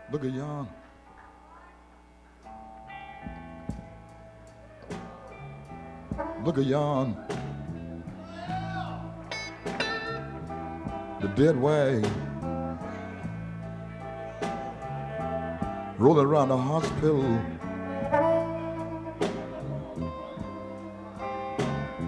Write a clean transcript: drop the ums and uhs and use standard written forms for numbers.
Look at yon. Look at yon. The dead way. Rolling around the hospital.